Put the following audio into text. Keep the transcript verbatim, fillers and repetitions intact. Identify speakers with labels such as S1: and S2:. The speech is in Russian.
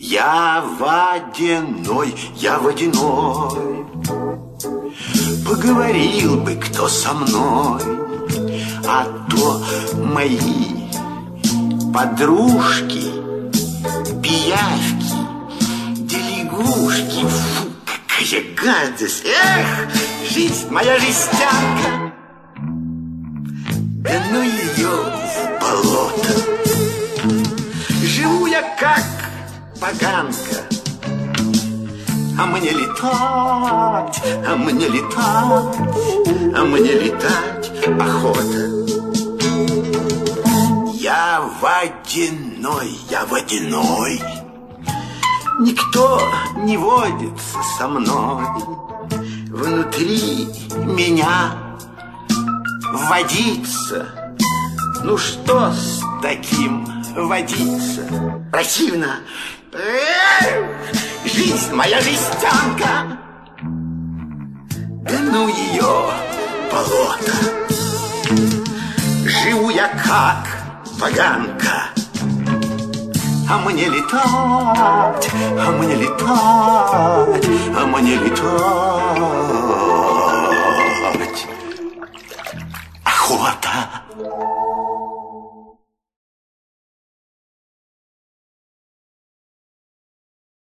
S1: Я водяной, я водяной. Поговорил бы кто со мной, а то мои подружки, пиявки, да лягушки. Фу, какая гадость! Эх, жизнь моя жестянка! Да ну ее в болото! Живу я как поганка, а мне летать, а мне летать, а мне летать охота. Я водяной, я водяной. Никто не водится со мной. Внутри меня водится. Ну что с таким водиться? Противно. Эх, жизнь моя жестянка. Да ну ее болото. Живу я как поганка, а мне летать, а мне летать, а мне летать охота.